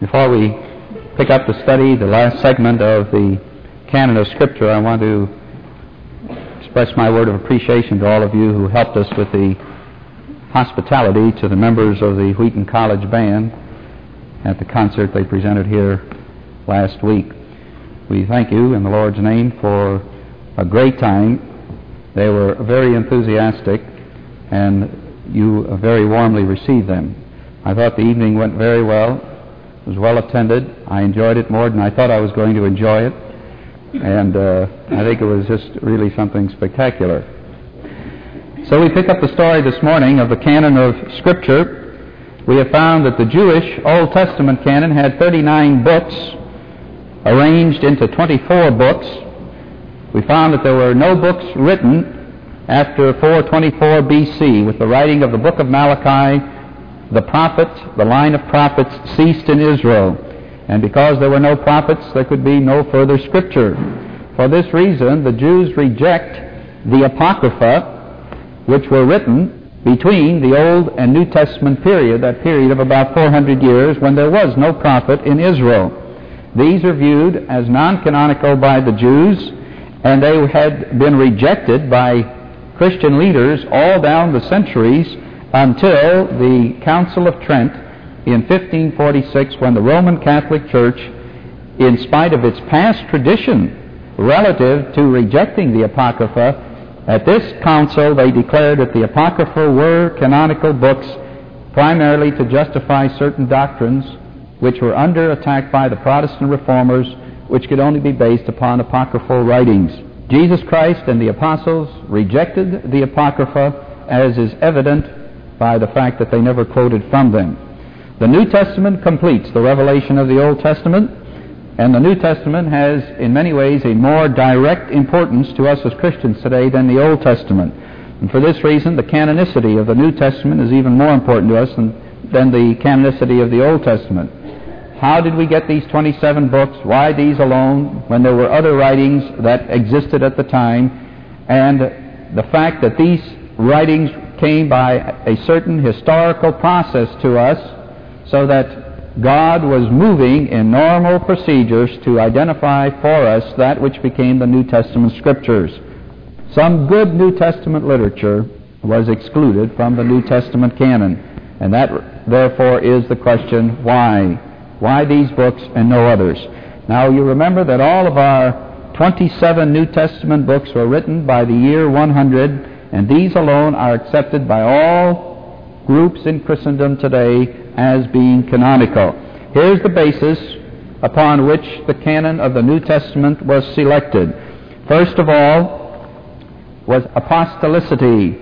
Before we pick up the study, the last segment of the canon of Scripture, I want to express my word of appreciation to all of you who helped us with the hospitality to the members of the Wheaton College Band at the concert they presented here last week. We thank you in the Lord's name for a great time. They were very enthusiastic, and you very warmly received them. I thought the evening went very well. It was well attended. I enjoyed it more than I thought I was going to enjoy it. And I think it was just really something spectacular. So we pick up the story this morning of the canon of Scripture. We have found that the Jewish Old Testament canon had 39 books arranged into 24 books. We found that there were no books written after 424 B.C. With the writing of the book of Malachi, the line of prophets ceased in Israel. And because there were no prophets, there could be no further Scripture. For this reason, the Jews reject the Apocrypha, which were written between the Old and New Testament period, that period of about 400 years when there was no prophet in Israel. These are viewed as non-canonical by the Jews, and they had been rejected by Christian leaders all down the centuries until the Council of Trent in 1546, when the Roman Catholic Church, in spite of its past tradition relative to rejecting the Apocrypha, at this council they declared that the Apocrypha were canonical books primarily to justify certain doctrines which were under attack by the Protestant reformers, which could only be based upon apocryphal writings. Jesus Christ and the apostles rejected the Apocrypha, as is evident by the fact that they never quoted from them. The New Testament completes the revelation of the Old Testament, and the New Testament has in many ways a more direct importance to us as Christians today than the Old Testament. And for this reason, the canonicity of the New Testament is even more important to us than the canonicity of the Old Testament. How did we get these 27 books? Why these alone when there were other writings that existed at the time? And the fact that these writings came by a certain historical process to us, so that God was moving in normal procedures to identify for us that which became the New Testament Scriptures. Some good New Testament literature was excluded from the New Testament canon, and that therefore is the question, why? Why these books and no others? Now you remember that all of our 27 New Testament books were written by the year 100, and these alone are accepted by all groups in Christendom today as being canonical. Here's the basis upon which the canon of the New Testament was selected. First of all was apostolicity.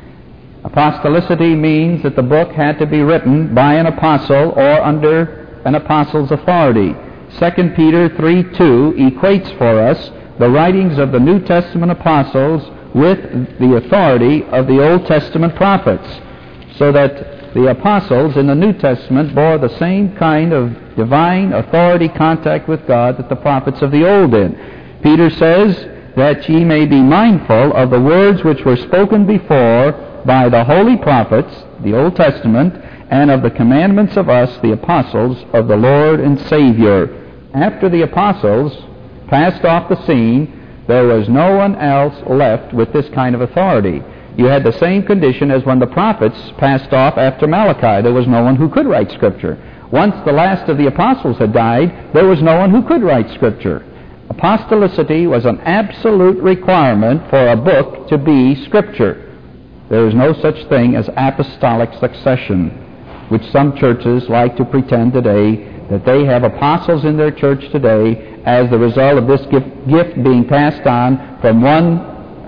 Apostolicity means that the book had to be written by an apostle or under an apostle's authority. 2 Peter 3:2 equates for us the writings of the New Testament apostles with the authority of the Old Testament prophets, so that the apostles in the New Testament bore the same kind of divine authority contact with God that the prophets of the Old did. Peter says that ye may be mindful of the words which were spoken before by the holy prophets, the Old Testament, and of the commandments of us, the apostles of the Lord and Savior. After the apostles passed off the scene, there was no one else left with this kind of authority. You had the same condition as when the prophets passed off after Malachi. There was no one who could write Scripture. Once the last of the apostles had died, there was no one who could write Scripture. Apostolicity was an absolute requirement for a book to be Scripture. There is no such thing as apostolic succession, which some churches like to pretend today that they have apostles in their church today as the result of this gift being passed on from one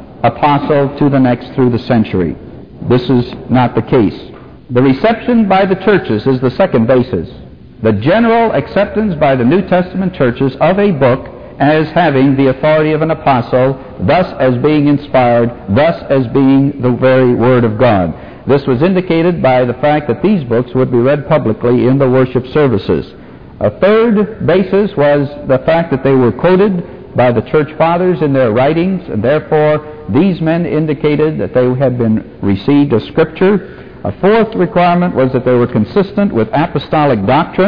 apostle to the next through the century. This is not the case. The reception by the churches is the second basis. The general acceptance by the New Testament churches of a book as having the authority of an apostle, thus as being inspired, thus as being the very Word of God. This was indicated by the fact that these books would be read publicly in the worship services. A third basis was the fact that they were quoted by the church fathers in their writings, and therefore these men indicated that they had been received as Scripture. A fourth requirement was that they were consistent with apostolic doctrine,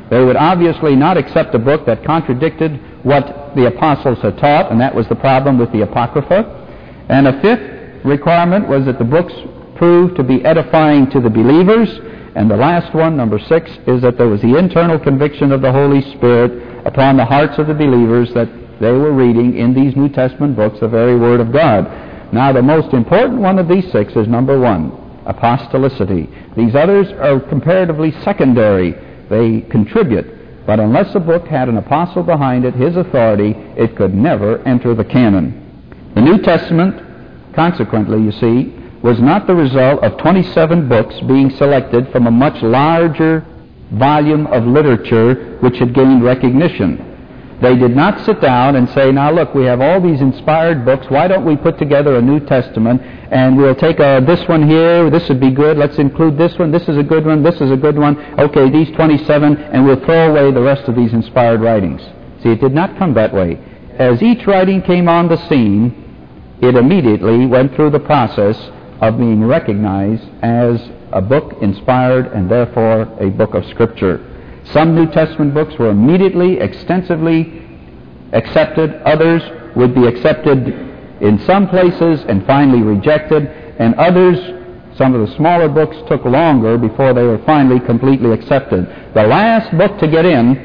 They would obviously not accept a book that contradicted what the apostles had taught, and that was the problem with the Apocrypha. And a fifth requirement was that the books proved to be edifying to the believers. And the last one, number 6, is that there was the internal conviction of the Holy Spirit upon the hearts of the believers that they were reading in these New Testament books the very Word of God. Now, the most important one of these 6 is number 1, apostolicity. These others are comparatively secondary. They contribute. But unless a book had an apostle behind it, his authority, it could never enter the canon. The New Testament, consequently, you see, was not the result of 27 books being selected from a much larger volume of literature which had gained recognition. They did not sit down and say, now look, we have all these inspired books, why don't we put together a New Testament, and we'll take this one here, this would be good, let's include this one, this is a good one, this is a good one, okay, these 27, and we'll throw away the rest of these inspired writings. See, it did not come that way. As each writing came on the scene, it immediately went through the process of being recognized as a book inspired and therefore a book of Scripture. Some New Testament books were immediately, extensively accepted. Others would be accepted in some places and finally rejected. And others, some of the smaller books, took longer before they were finally completely accepted. The last book to get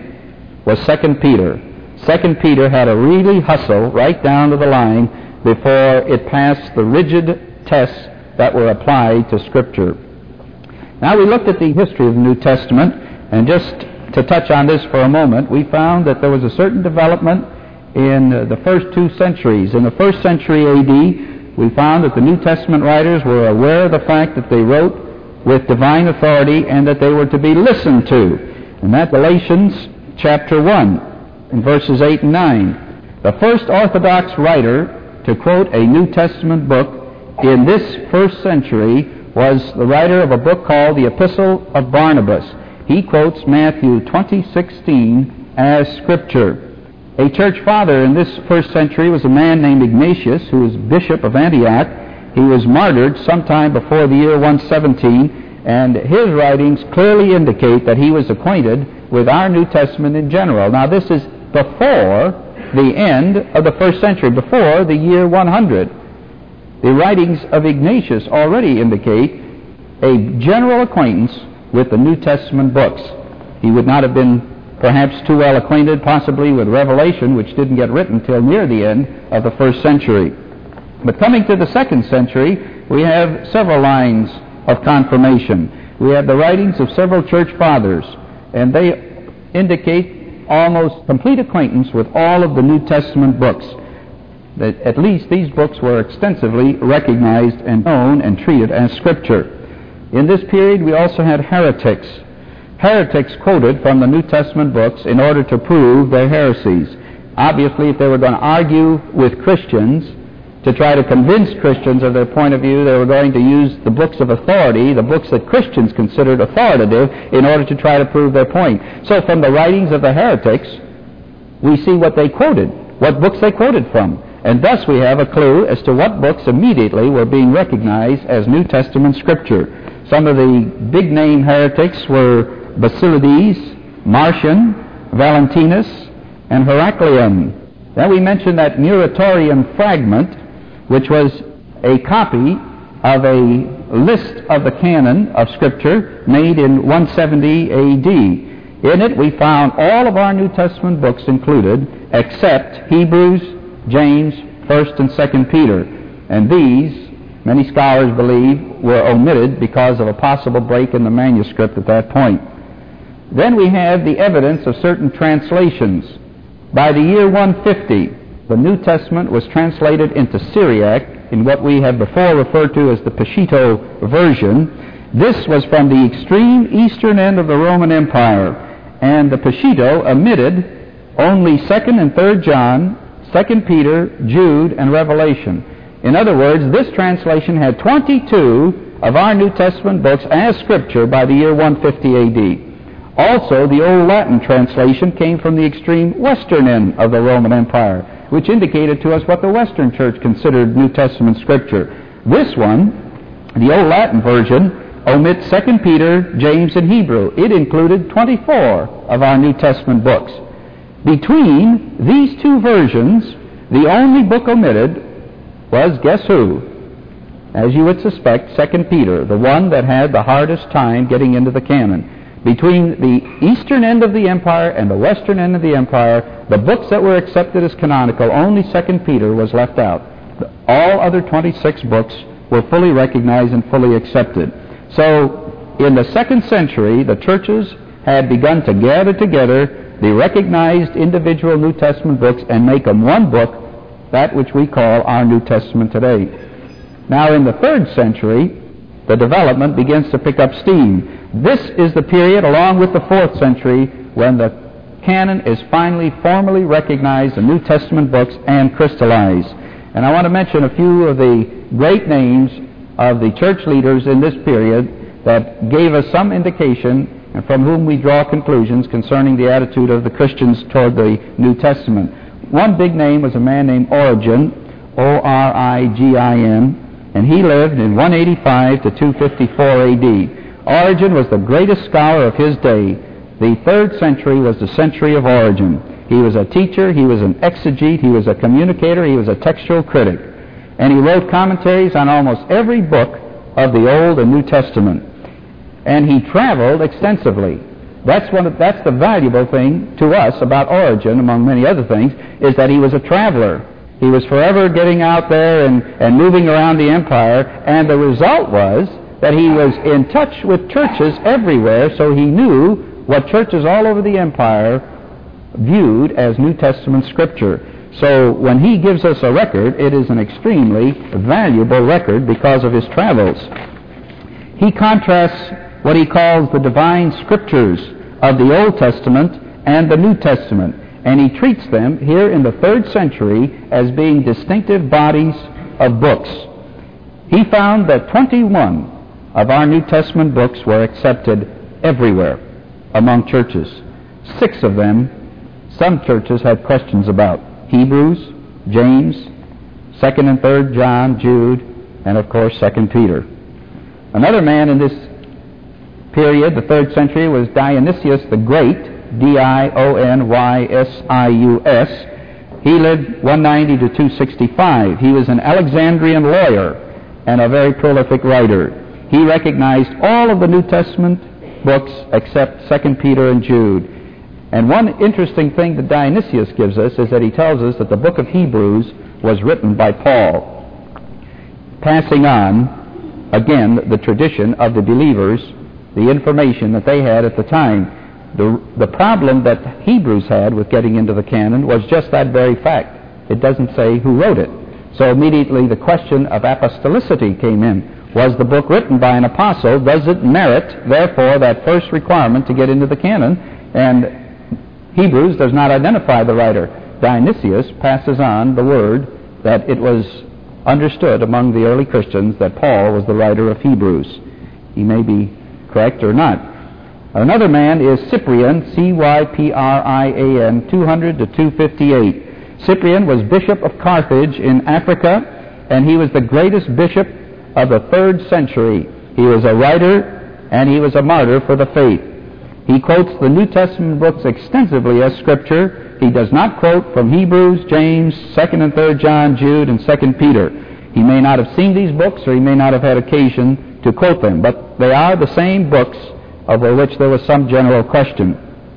in was 2 Peter. 2 Peter had to really hustle right down to the line before it passed the rigid tests that were applied to Scripture. Now, we looked at the history of the New Testament, and just to touch on this for a moment, we found that there was a certain development in the first 2 centuries. In the first century A.D., we found that the New Testament writers were aware of the fact that they wrote with divine authority and that they were to be listened to. And that Galatians chapter 1, in verses 8 and 9. The first Orthodox writer to quote a New Testament book in this first century was the writer of a book called the Epistle of Barnabas. He quotes Matthew 20:16 as Scripture. A church father in this first century was a man named Ignatius, who was bishop of Antioch. He was martyred sometime before the year 117, and his writings clearly indicate that he was acquainted with our New Testament in general. Now, this is before the end of the first century, before the year 100. The writings of Ignatius already indicate a general acquaintance with the New Testament books. He would not have been perhaps too well acquainted possibly with Revelation, which didn't get written till near the end of the first century. But coming to the second century, we have several lines of confirmation. We have the writings of several church fathers, and they indicate almost complete acquaintance with all of the New Testament books. That at least these books were extensively recognized and known and treated as Scripture. In this period, we also had heretics. Heretics quoted from the New Testament books in order to prove their heresies. Obviously, if they were going to argue with Christians to try to convince Christians of their point of view, they were going to use the books of authority, the books that Christians considered authoritative, in order to try to prove their point. So from the writings of the heretics, we see what they quoted, what books they quoted from. And thus we have a clue as to what books immediately were being recognized as New Testament Scripture. Some of the big-name heretics were Basilides, Marcion, Valentinus, and Heraclian. Then we mentioned that Muratorian fragment, which was a copy of a list of the canon of Scripture made in 170 A.D. In it we found all of our New Testament books included except Hebrews, James, 1st and 2nd Peter. And these, many scholars believe, were omitted because of a possible break in the manuscript at that point. Then we have the evidence of certain translations. By the year 150, the New Testament was translated into Syriac in what we have before referred to as the Peshitta version. This was from the extreme eastern end of the Roman Empire, and the Peshitta omitted only 2nd and 3rd John, 2nd Peter, Jude, and Revelation. In other words, this translation had 22 of our New Testament books as Scripture by the year 150 A.D. Also, the Old Latin translation came from the extreme western end of the Roman Empire, which indicated to us what the Western Church considered New Testament Scripture. This one, the Old Latin version, omit 2 Peter, James, and Hebrew. It included 24 of our New Testament books. Between these two versions, the only book omitted was, guess who? As you would suspect, 2 Peter, the one that had the hardest time getting into the canon. Between the eastern end of the empire and the western end of the empire, the books that were accepted as canonical, only 2 Peter was left out. All other 26 books were fully recognized and fully accepted. So, in the 2nd century, the churches had begun to gather together the recognized individual New Testament books and make them one book, that which we call our New Testament today. Now, in the 3rd century, the development begins to pick up steam. This is the period, along with the 4th century, when the canon is finally formally recognized, the New Testament books, and crystallized. And I want to mention a few of the great names of the church leaders in this period that gave us some indication and from whom we draw conclusions concerning the attitude of the Christians toward the New Testament. One big name was a man named Origen, O-R-I-G-I-N, and he lived in 185 to 254 A.D. Origen was the greatest scholar of his day. The 3rd century was the century of Origen. He was a teacher, he was an exegete, he was a communicator, he was a textual critic. And he wrote commentaries on almost every book of the Old and New Testament. And he traveled extensively. That's the valuable thing to us about Origen, among many other things, is that he was a traveler. He was forever getting out there and moving around the empire, and the result was that he was in touch with churches everywhere, so he knew what churches all over the empire viewed as New Testament Scripture. So when he gives us a record, it is an extremely valuable record because of his travels. He contrasts what he calls the divine Scriptures of the Old Testament and the New Testament, and he treats them here in the 3rd century as being distinctive bodies of books. He found that 21 of our New Testament books were accepted everywhere among churches. 6 of them, some churches had questions about. Hebrews, James, 2nd and 3rd John, Jude, and of course 2 Peter. Another man in this period, the 3rd century, was Dionysius the Great, D-I-O-N-Y-S-I-U-S. He lived 190 to 265. He was an Alexandrian lawyer and a very prolific writer. He recognized all of the New Testament books except 2 Peter and Jude. And one interesting thing that Dionysius gives us is that he tells us that the book of Hebrews was written by Paul, passing on, again, the tradition of the believers, the information that they had at the time. The problem that Hebrews had with getting into the canon was just that very fact. It doesn't say who wrote it. So immediately the question of apostolicity came in. Was the book written by an apostle? Does it merit, therefore, that first requirement to get into the canon? And Hebrews does not identify the writer. Dionysius passes on the word that it was understood among the early Christians that Paul was the writer of Hebrews. He may be correct or not. Another man is Cyprian, C-Y-P-R-I-A-N, 200 to 258. Cyprian was bishop of Carthage in Africa, and he was the greatest bishop of the 3rd century. He was a writer, and he was a martyr for the faith. He quotes the New Testament books extensively as Scripture. He does not quote from Hebrews, James, 2nd and 3rd John, Jude, and 2 Peter. He may not have seen these books, or he may not have had occasion to quote them, but they are the same books over which there was some general question.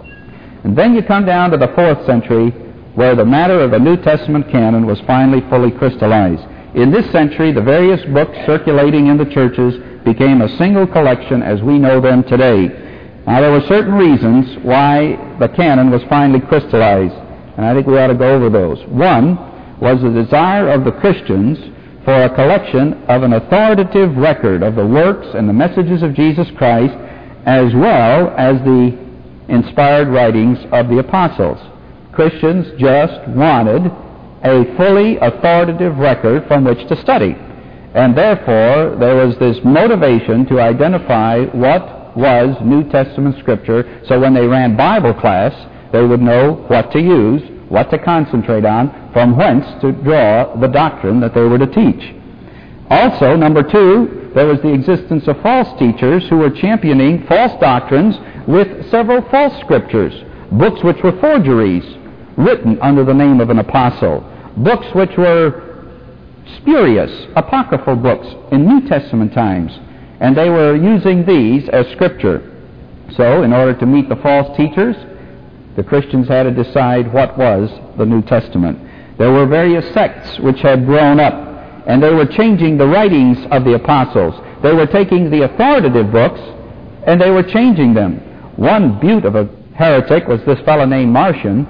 And then you come down to the 4th century, where the matter of the New Testament canon was finally fully crystallized. In this century, the various books circulating in the churches became a single collection as we know them today. Now, there were certain reasons why the canon was finally crystallized, and I think we ought to go over those. One was the desire of the Christians for a collection of an authoritative record of the works and the messages of Jesus Christ, as well as the inspired writings of the apostles. Christians just wanted a fully authoritative record from which to study. And therefore, there was this motivation to identify what was New Testament Scripture, so when they ran Bible class, they would know what to use, what to concentrate on, from whence to draw the doctrine that they were to teach. Also, number 2, there was the existence of false teachers who were championing false doctrines with several false scriptures, books which were forgeries, written under the name of an apostle, books which were spurious, apocryphal books in New Testament times, and they were using these as scripture. So, in order to meet the false teachers, the Christians had to decide what was the New Testament. There were various sects which had grown up, and they were changing the writings of the apostles. They were taking the authoritative books, and they were changing them. One beaut of a heretic was this fellow named Marcion,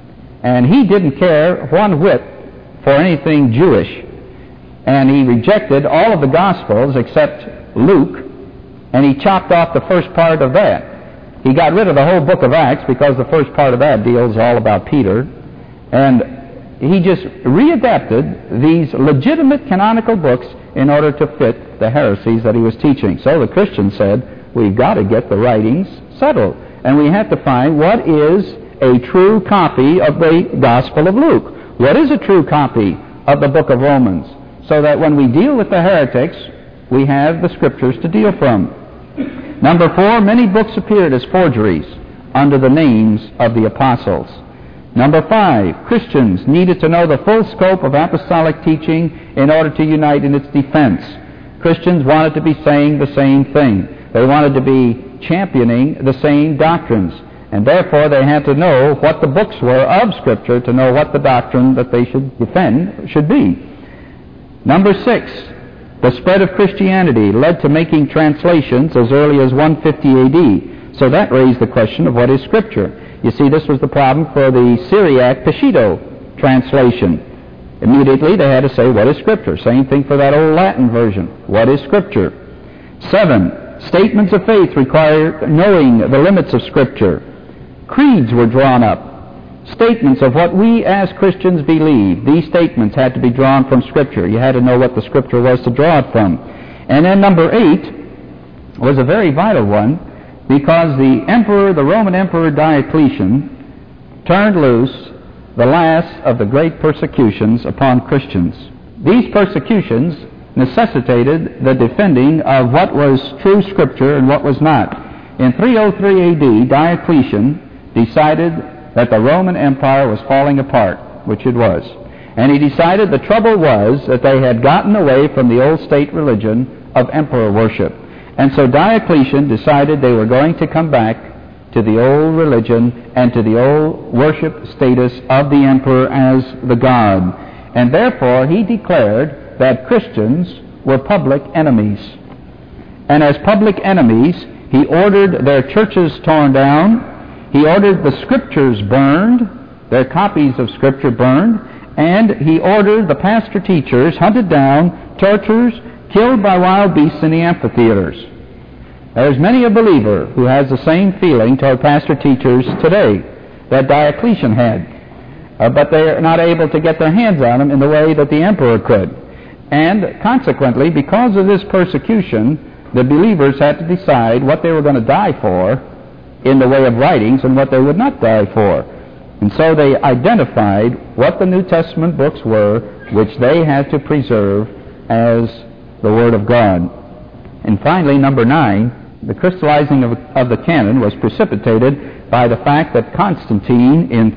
and he didn't care one whit for anything Jewish. And he rejected all of the Gospels except Luke, and he chopped off the first part of that. He got rid of the whole book of Acts because the first part of that deals all about Peter, and he just readapted these legitimate canonical books in order to fit the heresies that he was teaching. So the Christians said, we've got to get the writings settled, and we have to find what is a true copy of the Gospel of Luke. What is a true copy of the book of Romans? So that when we deal with the heretics, we have the Scriptures to deal from. Number 4, many books appeared as forgeries under the names of the apostles. Number 5, Christians needed to know the full scope of apostolic teaching in order to unite in its defense. Christians wanted to be saying the same thing. They wanted to be championing the same doctrines, and therefore they had to know what the books were of Scripture to know what the doctrine that they should defend should be. Number 6, the spread of Christianity led to making translations as early as 150 A.D., so that raised the question of what is Scripture. You see, this was the problem for the Syriac Peshitta translation. Immediately they had to say, what is Scripture? Same thing for that old Latin version. What is Scripture? 7, statements of faith require knowing the limits of Scripture. Creeds were drawn up. Statements of what we as Christians believe. These statements had to be drawn from Scripture. You had to know what the Scripture was to draw it from. And then number 8 was a very vital one, because the Roman Emperor Diocletian turned loose the last of the great persecutions upon Christians. These persecutions necessitated the defending of what was true Scripture and what was not. In 303 A.D., Diocletian decided that the Roman Empire was falling apart, which it was. And he decided the trouble was that they had gotten away from the old state religion of emperor worship. And so Diocletian decided they were going to come back to the old religion and to the old worship status of the emperor as the god. And therefore he declared that Christians were public enemies. And as public enemies, he ordered their churches torn down, he ordered the Scriptures burned, their copies of Scripture burned, and he ordered the pastor-teachers hunted down, tortures, killed by wild beasts in the amphitheaters. There's many a believer who has the same feeling toward pastor-teachers today that Diocletian had, but they're not able to get their hands on them in the way that the emperor could. And consequently, because of this persecution, the believers had to decide what they were going to die for in the way of writings and what they would not die for. And so they identified what the New Testament books were, which they had to preserve as the Word of God. And finally, number 9, the crystallizing of the canon was precipitated by the fact that Constantine in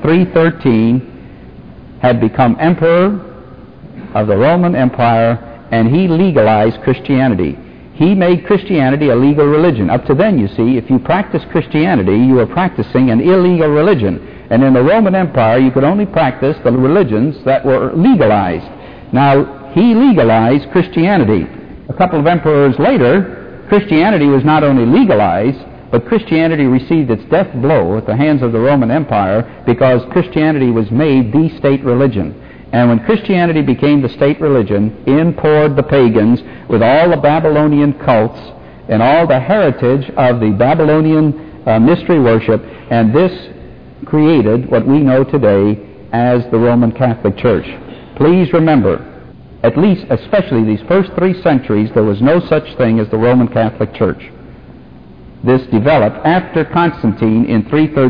313 had become emperor of the Roman Empire, and he legalized Christianity. He made Christianity a legal religion. Up to then, you see, if you practiced Christianity, you were practicing an illegal religion. And in the Roman Empire, you could only practice the religions that were legalized. Now, he legalized Christianity. A couple of emperors later, Christianity was not only legalized, but Christianity received its death blow at the hands of the Roman Empire because Christianity was made the state religion. And when Christianity became the state religion, in poured the pagans with all the Babylonian cults and all the heritage of the Babylonian mystery worship, and this created what we know today as the Roman Catholic Church. Please remember, at least, especially these first 3 centuries, there was no such thing as the Roman Catholic Church. This developed after Constantine in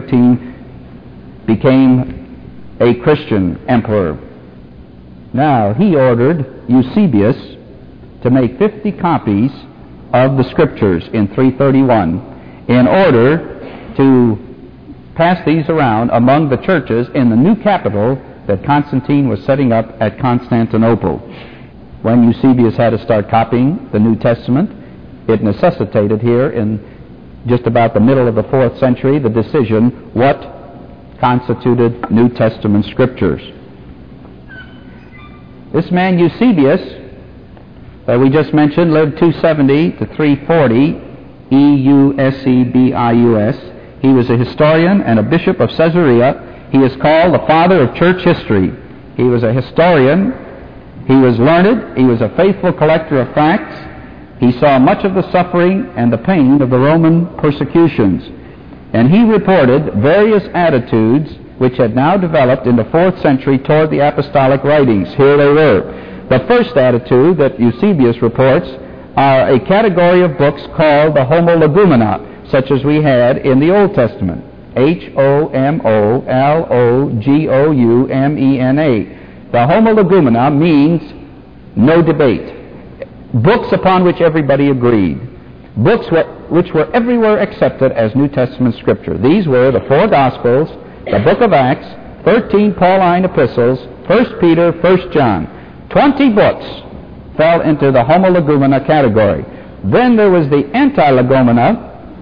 313 became a Christian emperor. Now, he ordered Eusebius to make 50 copies of the Scriptures in 331 in order to pass these around among the churches in the new capital that Constantine was setting up at Constantinople. When Eusebius had to start copying the New Testament, it necessitated here in just about the middle of the 4th century the decision what constituted New Testament Scriptures. This man Eusebius, that we just mentioned, lived 270 to 340, Eusebius. He was a historian and a bishop of Caesarea. He is called the father of church history. He was a historian. He was learned. He was a faithful collector of facts. He saw much of the suffering and the pain of the Roman persecutions. And he reported various attitudes which had now developed in the 4th century toward the apostolic writings. Here they were. The first attitude that Eusebius reports are a category of books called the Homologumena, such as we had in the Old Testament. Homologoumena. The Homologumena means no debate. Books upon which everybody agreed. Books which were everywhere accepted as New Testament Scripture. These were the 4 Gospels, the book of Acts, 13 Pauline epistles, 1 Peter, 1 John. 20 books fell into the Homologumena category. Then there was the Antilegomena,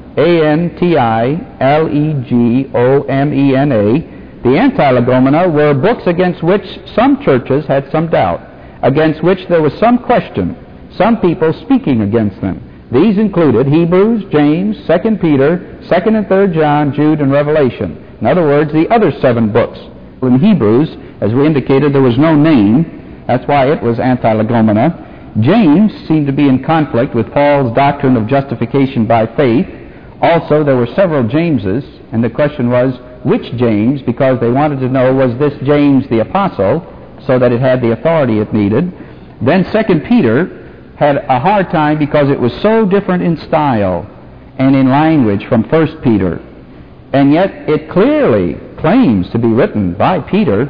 Antilegomena. The Antilegomena were books against which some churches had some doubt, against which there was some question, some people speaking against them. These included Hebrews, James, 2 Peter, 2 and 3 John, Jude, and Revelation. In other words, the other 7 books. In Hebrews, as we indicated, there was no name. That's why it was Antilegomena. James seemed to be in conflict with Paul's doctrine of justification by faith. Also, there were several Jameses, and the question was, which James? Because they wanted to know, was this James the apostle, so that it had the authority it needed. Then 2 Peter had a hard time because it was so different in style and in language from 1 Peter. And yet it clearly claims to be written by Peter.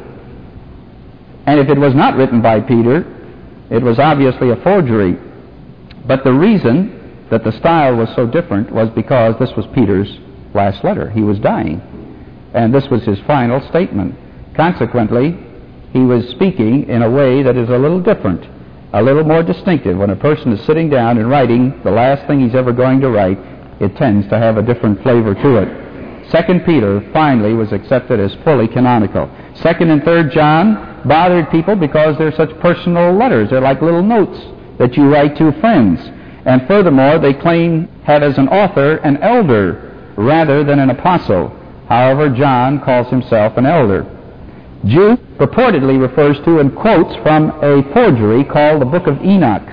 And if it was not written by Peter, it was obviously a forgery. But the reason that the style was so different was because this was Peter's last letter. He was dying. And this was his final statement. Consequently, he was speaking in a way that is a little different, a little more distinctive. When a person is sitting down and writing the last thing he's ever going to write, it tends to have a different flavor to it. 2 Peter finally was accepted as fully canonical. 2 and 3 John bothered people because they're such personal letters. They're like little notes that you write to friends. And furthermore, they claim had as an author an elder rather than an apostle. However, John calls himself an elder. Jude purportedly refers to and quotes from a forgery called the Book of Enoch.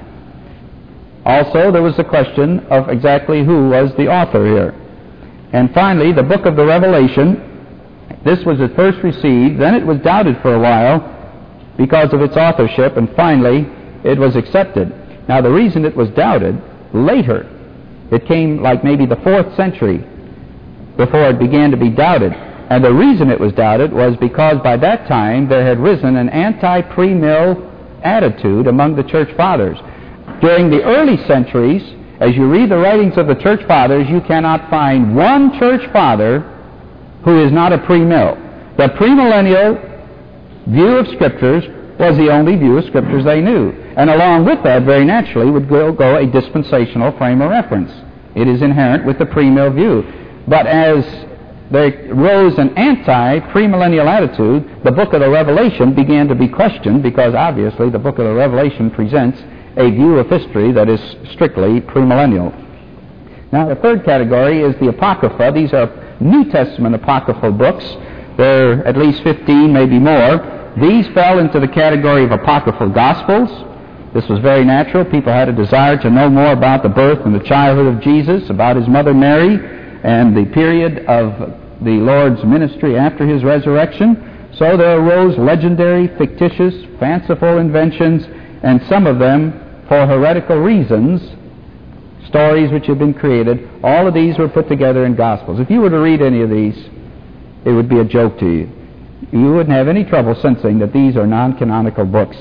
Also, there was the question of exactly who was the author here. And finally, the Book of the Revelation. This was at first received, then it was doubted for a while because of its authorship, and finally it was accepted. Now, the reason it was doubted later, it came like maybe the 4th century before it began to be doubted. And the reason it was doubted was because by that time there had risen an anti-premill attitude among the church fathers. During the early centuries, as you read the writings of the church fathers, you cannot find one church father who is not a premill. The premillennial view of Scriptures was the only view of Scriptures they knew. And along with that, very naturally, would go a dispensational frame of reference. It is inherent with the premill view. But as there rose an anti-premillennial attitude, the book of the Revelation began to be questioned because obviously the book of the Revelation presents a view of history that is strictly premillennial. Now, the third category is the Apocrypha. These are New Testament apocryphal books. There are at least 15, maybe more. These fell into the category of apocryphal Gospels. This was very natural. People had a desire to know more about the birth and the childhood of Jesus, about his mother Mary, and the period of the Lord's ministry after his resurrection. So there arose legendary, fictitious, fanciful inventions, and some of them for heretical reasons, stories which have been created. All of these were put together in Gospels. If you were to read any of these, it would be a joke to you. You wouldn't have any trouble sensing that these are non-canonical books.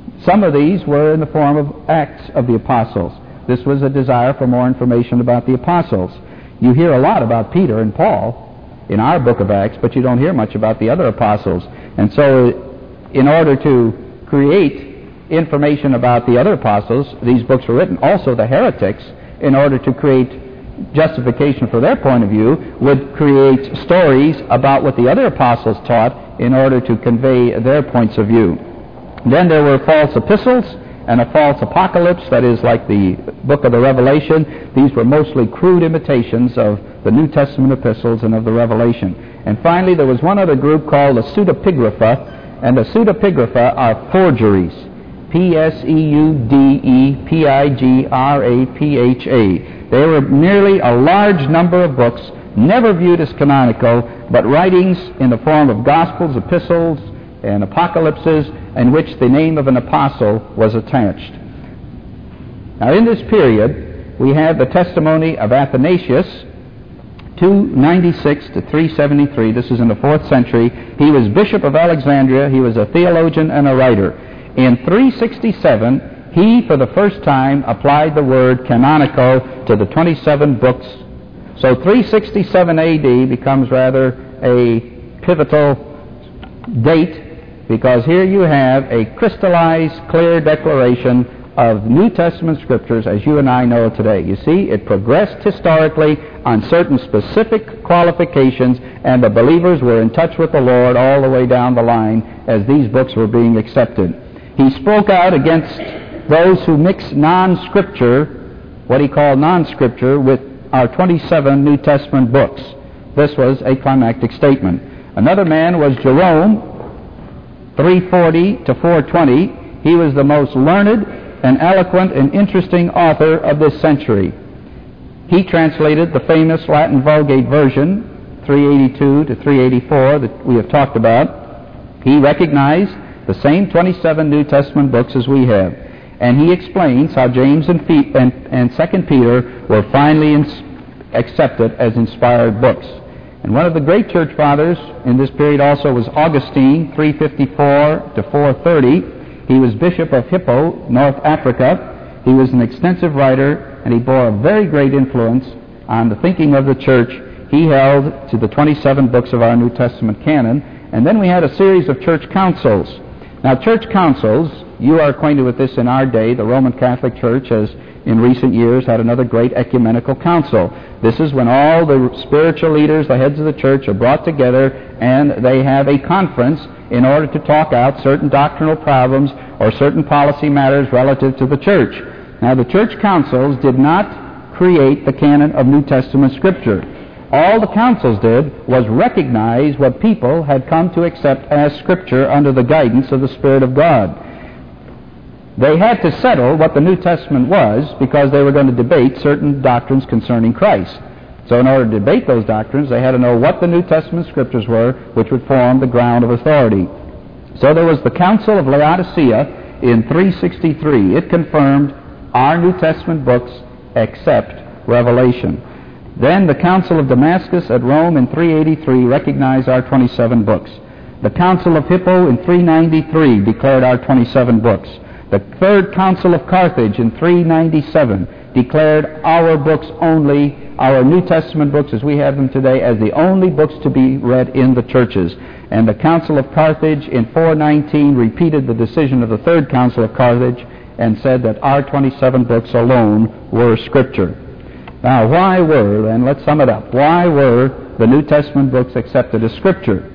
Some of these were in the form of Acts of the Apostles. This was a desire for more information about the apostles. You hear a lot about Peter and Paul in our book of Acts, but you don't hear much about the other apostles. And so in order to create information about the other apostles, these books were written. Also the heretics, in order to create justification for their point of view, would create stories about what the other apostles taught in order to convey their points of view. Then there were false epistles and a false apocalypse, that is like the book of the Revelation. These were mostly crude imitations of the New Testament epistles and of the Revelation. And finally, there was one other group called the pseudepigrapha, and the pseudepigrapha are forgeries. Pseudepigrapha. They were merely a large number of books, never viewed as canonical, but writings in the form of gospels, epistles, and apocalypses, in which the name of an apostle was attached. Now in this period, we have the testimony of Athanasius, 296 to 373. This is in the 4th century. He was Bishop of Alexandria. He was a theologian and a writer. In 367, he for the first time applied the word canonical to the 27 books. So 367 AD becomes rather a pivotal date, because here you have a crystallized, clear declaration of New Testament scriptures as you and I know today. You see, it progressed historically on certain specific qualifications, and the believers were in touch with the Lord all the way down the line as these books were being accepted. He spoke out against those who mix non-scripture, what he called non-scripture, with our 27 New Testament books. This was a climactic statement. Another man was Jerome, 340 to 420. He was the most learned and eloquent and interesting author of this century. He translated the famous Latin Vulgate version, 382 to 384, that we have talked about. He recognized the same 27 New Testament books as we have, and he explains how James and 2 Peter were finally accepted as inspired books. And one of the great church fathers in this period also was Augustine, 354 to 430. He was Bishop of Hippo, North Africa. He was an extensive writer, and he bore a very great influence on the thinking of the church. He held to the 27 books of our New Testament canon. And then we had a series of church councils. Now, church councils, you are acquainted with this in our day. The Roman Catholic Church has, in recent years, had another great ecumenical council. This is when all the spiritual leaders, the heads of the church, are brought together, and they have a conference in order to talk out certain doctrinal problems or certain policy matters relative to the church. Now, the church councils did not create the canon of New Testament Scripture. All the councils did was recognize what people had come to accept as Scripture under the guidance of the Spirit of God. They had to settle what the New Testament was, because they were going to debate certain doctrines concerning Christ. So in order to debate those doctrines, they had to know what the New Testament Scriptures were, which would form the ground of authority. So there was the Council of Laodicea in 363. It confirmed our New Testament books except Revelation. Then the Council of Damascus at Rome in 383 recognized our 27 books. The Council of Hippo in 393 declared our 27 books. The Third Council of Carthage in 397 declared our books only, our New Testament books as we have them today, as the only books to be read in the churches. And the Council of Carthage in 419 repeated the decision of the Third Council of Carthage and said that our 27 books alone were Scripture. Now, why were, then, let's sum it up, why were the New Testament books accepted as Scripture?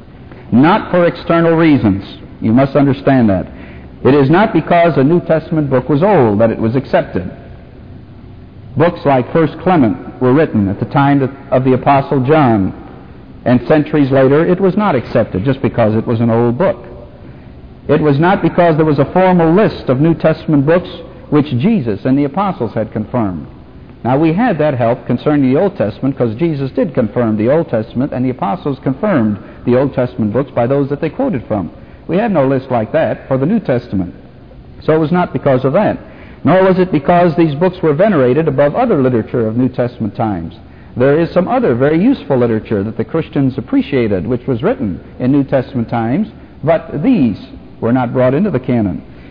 Not for external reasons. You must understand that. It is not because a New Testament book was old that it was accepted. Books like 1 Clement were written at the time of the Apostle John, and centuries later it was not accepted just because it was an old book. It was not because there was a formal list of New Testament books which Jesus and the apostles had confirmed. Now, we had that help concerning the Old Testament because Jesus did confirm the Old Testament, and the apostles confirmed the Old Testament books by those that they quoted from. We had no list like that for the New Testament. So it was not because of that. Nor was it because these books were venerated above other literature of New Testament times. There is some other very useful literature that the Christians appreciated, which was written in New Testament times, but these were not brought into the canon.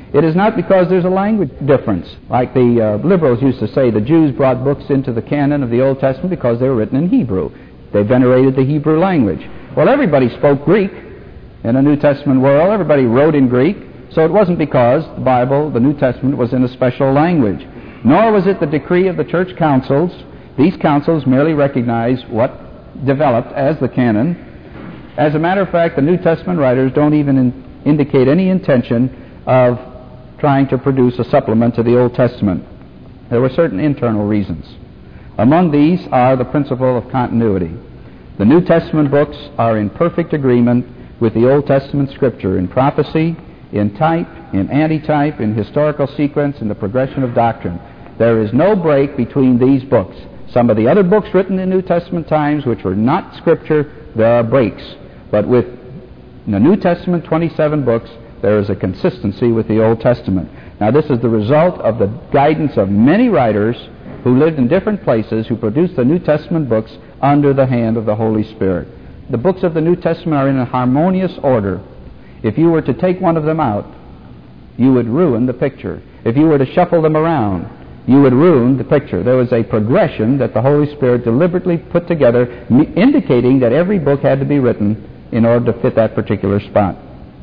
It is not because there's a language difference. Like the liberals used to say, the Jews brought books into the canon of the Old Testament because they were written in Hebrew. They venerated the Hebrew language. Well, everybody spoke Greek in the New Testament world. Everybody wrote in Greek. So it wasn't because the Bible, the New Testament, was in a special language. Nor was it the decree of the church councils. These councils merely recognized what developed as the canon. As a matter of fact, the New Testament writers don't even indicate any intention of trying to produce a supplement to the Old Testament. There were certain internal reasons. Among these are the principle of continuity. The New Testament books are in perfect agreement with the Old Testament Scripture in prophecy, in type, in antitype, in historical sequence, in the progression of doctrine. There is no break between these books. Some of the other books written in New Testament times which were not Scripture, there are breaks. But with the New Testament 27 books, there is a consistency with the Old Testament. Now, this is the result of the guidance of many writers who lived in different places, who produced the New Testament books under the hand of the Holy Spirit. The books of the New Testament are in a harmonious order. If you were to take one of them out, you would ruin the picture. If you were to shuffle them around, you would ruin the picture. There was a progression that the Holy Spirit deliberately put together, indicating that every book had to be written in order to fit that particular spot.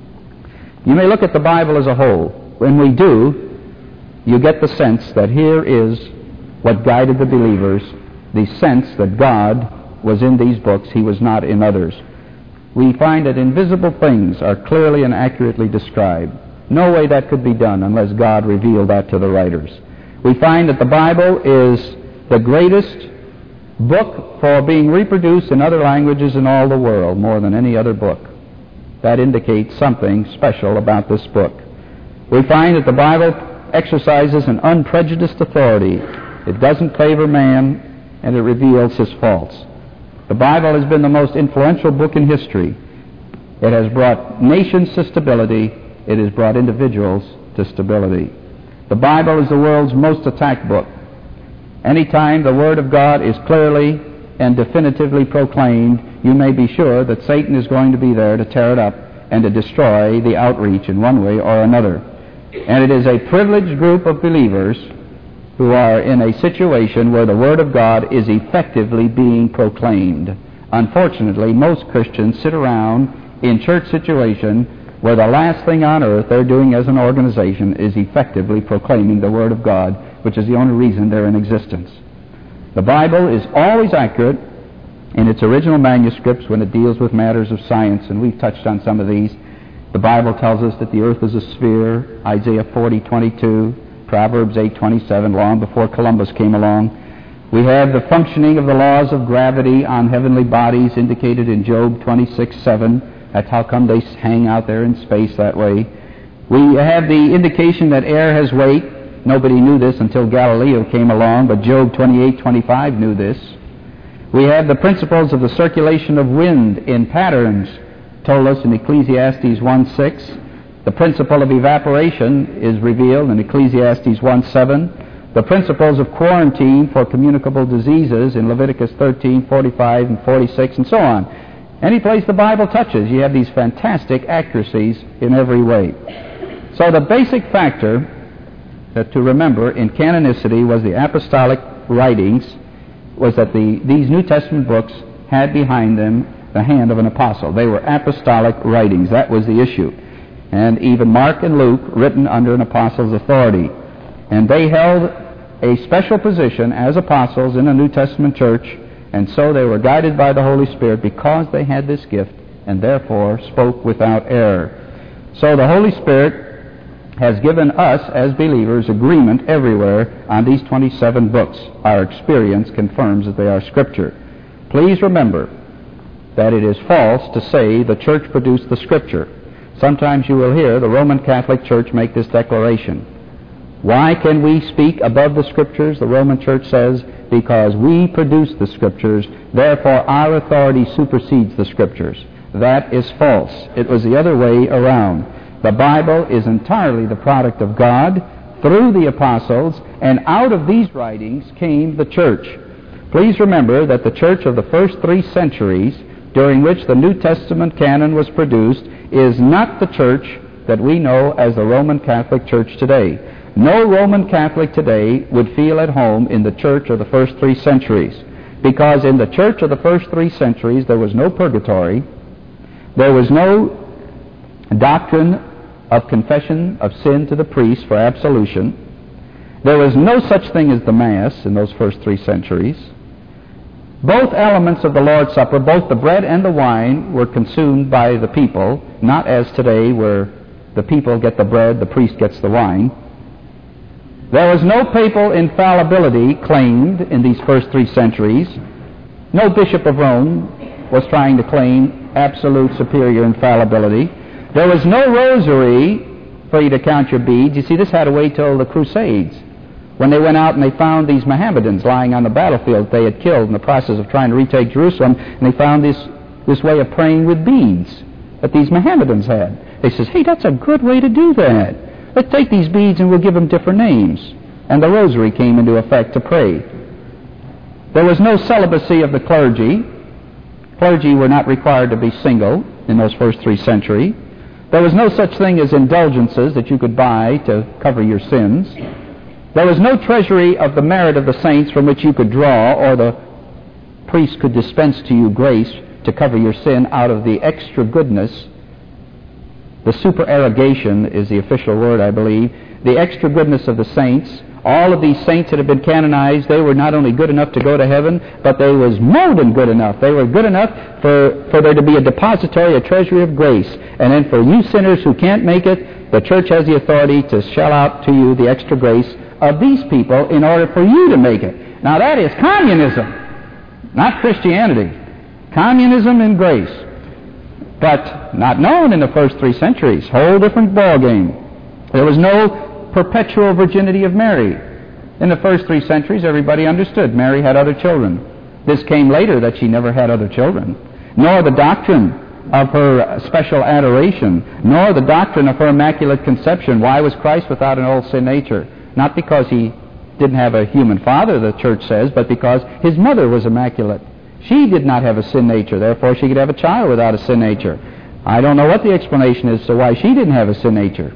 You may look at the Bible as a whole. When we do, you get the sense that here is what guided the believers, the sense that God was in these books, He was not in others. We find that invisible things are clearly and accurately described. No way that could be done unless God revealed that to the writers. We find that the Bible is the greatest book for being reproduced in other languages in all the world, more than any other book. That indicates something special about this book. We find that the Bible exercises an unprejudiced authority. It doesn't favor man, and it reveals his faults. The Bible has been the most influential book in history. It has brought nations to stability. It has brought individuals to stability. The Bible is the world's most attacked book. Anytime the Word of God is clearly and definitively proclaimed, you may be sure that Satan is going to be there to tear it up and to destroy the outreach in one way or another. And it is a privileged group of believers who are in a situation where the Word of God is effectively being proclaimed. Unfortunately, most Christians sit around in church situation where the last thing on earth they're doing as an organization is effectively proclaiming the Word of God, which is the only reason they're in existence. The Bible is always accurate in its original manuscripts when it deals with matters of science, and we've touched on some of these. The Bible tells us that the earth is a sphere, Isaiah 40:22, Proverbs 8:27, long before Columbus came along. We have the functioning of the laws of gravity on heavenly bodies indicated in Job 26:7. That's how come they hang out there in space that way. We have the indication that air has weight. Nobody knew this until Galileo came along, but Job 28:25 knew this. We have the principles of the circulation of wind in patterns, told us in Ecclesiastes 1:6. The principle of evaporation is revealed in Ecclesiastes 1:7. The principles of quarantine for communicable diseases in Leviticus 13:45 and 46, and so on. Any place the Bible touches, you have these fantastic accuracies in every way. So the basic factor that to remember in canonicity was the apostolic writings, was that these New Testament books had behind them the hand of an apostle. They were apostolic writings. That was the issue. And even Mark and Luke written under an apostle's authority. And they held a special position as apostles in the New Testament church, and so they were guided by the Holy Spirit because they had this gift and therefore spoke without error. So the Holy Spirit has given us as believers agreement everywhere on these 27 books. Our experience confirms that they are Scripture. Please remember that it is false to say the church produced the Scripture. Sometimes you will hear the Roman Catholic Church make this declaration. Why can we speak above the Scriptures? The Roman Church says, because we produce the Scriptures, therefore our authority supersedes the Scriptures. That is false. It was the other way around. The Bible is entirely the product of God through the apostles, and out of these writings came the church. Please remember that the church of the first 3 centuries, during which the New Testament canon was produced, is not the church that we know as the Roman Catholic Church today. No Roman Catholic today would feel at home in the church of the first 3 centuries, because in the church of the first 3 centuries there was no purgatory, there was no doctrine of confession of sin to the priest for absolution, there was no such thing as the Mass in those first 3 centuries. Both elements of the Lord's Supper, both the bread and the wine, were consumed by the people, not as today where the people get the bread, the priest gets the wine. There was no papal infallibility claimed in these first 3 centuries. No bishop of Rome was trying to claim absolute superior infallibility. There was no rosary for you to count your beads. You see, this had to wait till the Crusades, when they went out and they found these Mohammedans lying on the battlefield they had killed in the process of trying to retake Jerusalem, and they found this way of praying with beads that these Mohammedans had. They says, hey, that's a good way to do that. Let's take these beads and we'll give them different names. And the rosary came into effect to pray. There was no celibacy of the clergy. Clergy were not required to be single in those first 3 centuries. There was no such thing as indulgences that you could buy to cover your sins. There was no treasury of the merit of the saints from which you could draw, or the priest could dispense to you grace to cover your sin out of the extra goodness. The supererogation is the official word, I believe. The extra goodness of the saints. All of these saints that have been canonized, they were not only good enough to go to heaven, but they was more than good enough. They were good enough for there to be a depository, a treasury of grace. And then for you sinners who can't make it, the church has the authority to shell out to you the extra grace of these people in order for you to make it. Now that is communism, not Christianity. Communism and grace. But not known in the first 3 centuries. Whole different ball game. There was no perpetual virginity of Mary. In the first 3 centuries, everybody understood Mary had other children. This came later, that she never had other children. Nor the doctrine of her special adoration, nor the doctrine of her immaculate conception. Why was Christ without an old sin nature? Not because he didn't have a human father, the church says, but because his mother was immaculate. She did not have a sin nature, therefore she could have a child without a sin nature. I don't know what the explanation is to why she didn't have a sin nature.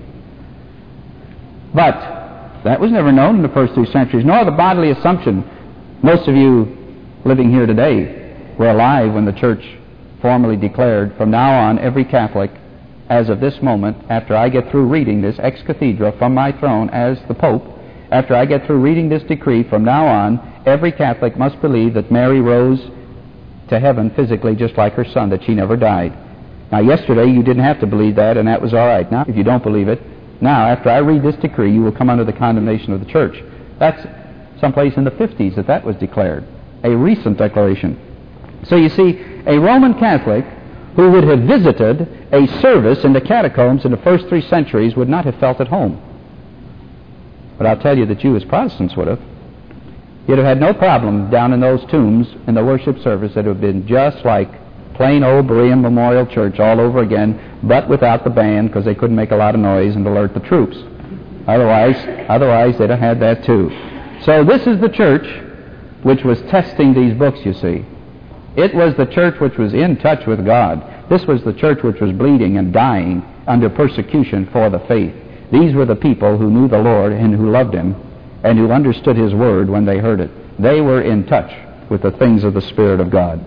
But that was never known in the first 3 centuries, nor the bodily assumption. Most of you living here today were alive when the church formally declared, from now on, every Catholic, as of this moment, after I get through reading this ex cathedra from my throne as the Pope, after I get through reading this decree, from now on, every Catholic must believe that Mary rose to heaven physically just like her son, that she never died. Now, yesterday you didn't have to believe that, and that was all right. Now, if you don't believe it, now, after I read this decree, you will come under the condemnation of the church. That's someplace in the 50s that was declared, a recent declaration. So you see, a Roman Catholic who would have visited a service in the catacombs in the first 3 centuries would not have felt at home. But I'll tell you that you as Protestants would have. You'd have had no problem down in those tombs in the worship service. That would have been just like plain old Berean Memorial Church all over again, but without the band, because they couldn't make a lot of noise and alert the troops. Otherwise they'd have had that too. So this is the church which was testing these books, you see. It was the church which was in touch with God. This was the church which was bleeding and dying under persecution for the faith. These were the people who knew the Lord and who loved Him and who understood His Word when they heard it. They were in touch with the things of the Spirit of God.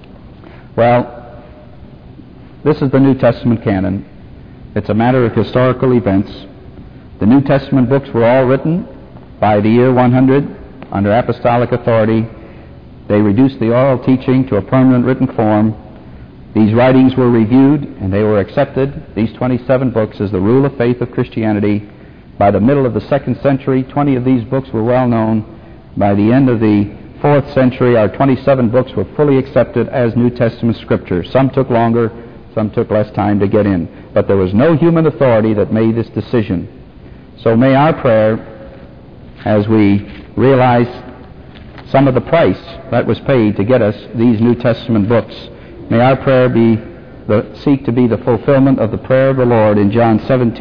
Well, this is the New Testament canon. It's a matter of historical events. The New Testament books were all written by the year 100 under apostolic authority. They reduced the oral teaching to a permanent written form. These writings were reviewed and they were accepted, these 27 books, as the rule of faith of Christianity. By the middle of the 2nd century, 20 of these books were well known. By the end of the 4th century, our 27 books were fully accepted as New Testament scripture. Some took longer, some took less time to get in. But there was no human authority that made this decision. So may our prayer, as we realize some of the price that was paid to get us these New Testament books, may our prayer be seek to be the fulfillment of the prayer of the Lord in John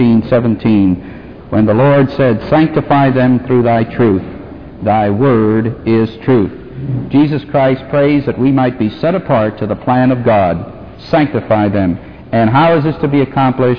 17:17, when the Lord said, "Sanctify them through thy truth. Thy word is truth." Jesus Christ prays that we might be set apart to the plan of God. Sanctify them. And how is this to be accomplished?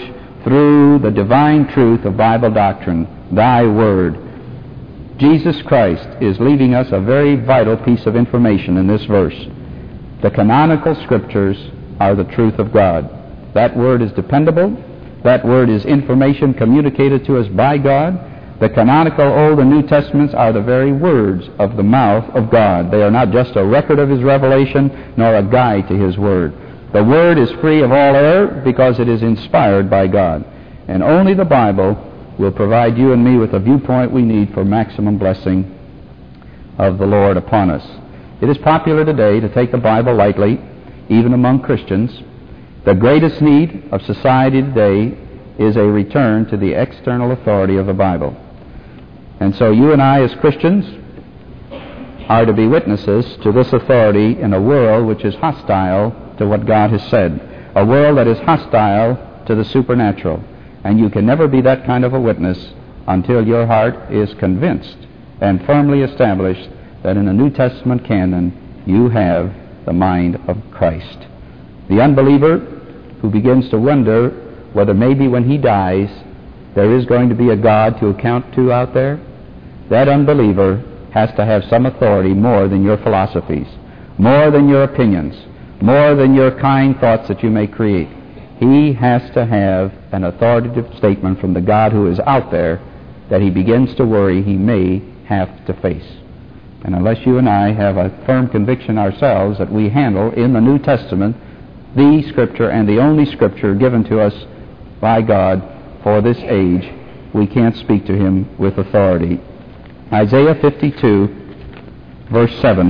through the divine truth of Bible doctrine, Thy Word. Jesus Christ is leaving us a very vital piece of information in this verse. The canonical Scriptures are the truth of God. That Word is dependable. That Word is information communicated to us by God. The canonical Old and New Testaments are the very words of the mouth of God. They are not just a record of His revelation, nor a guide to His Word. The Word is free of all error because it is inspired by God. And only the Bible will provide you and me with the viewpoint we need for maximum blessing of the Lord upon us. It is popular today to take the Bible lightly, even among Christians. The greatest need of society today is a return to the external authority of the Bible. And so you and I as Christians are to be witnesses to this authority in a world which is hostile to what God has said, a world that is hostile to the supernatural. And you can never be that kind of a witness until your heart is convinced and firmly established that in the New Testament canon you have the mind of Christ. The unbeliever who begins to wonder whether maybe when he dies there is going to be a God to account to out there, that unbeliever has to have some authority more than your philosophies, more than your opinions, more than your kind thoughts that you may create. He has to have an authoritative statement from the God who is out there that he begins to worry he may have to face. And unless you and I have a firm conviction ourselves that we handle in the New Testament the Scripture and the only Scripture given to us by God for this age, we can't speak to Him with authority. Isaiah 52, verse 7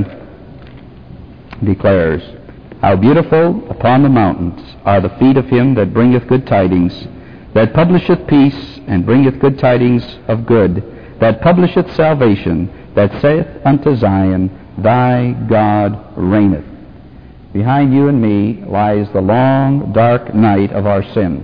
declares, How beautiful upon the mountains are the feet of him that bringeth good tidings, that publisheth peace, and bringeth good tidings of good, that publisheth salvation, that saith unto Zion, Thy God reigneth. Behind you and me lies the long, dark night of our sin.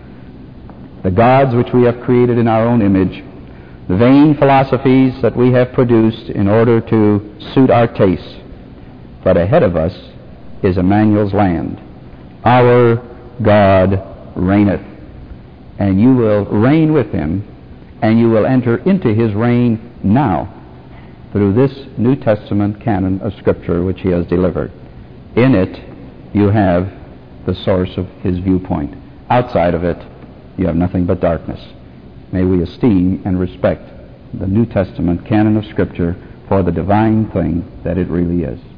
The gods which we have created in our own image, the vain philosophies that we have produced in order to suit our tastes. But ahead of us is Emmanuel's land. Our God reigneth. And you will reign with him, and you will enter into his reign now through this New Testament canon of Scripture which he has delivered. In it, you have the source of his viewpoint. Outside of it, you have nothing but darkness. May we esteem and respect the New Testament canon of Scripture for the divine thing that it really is.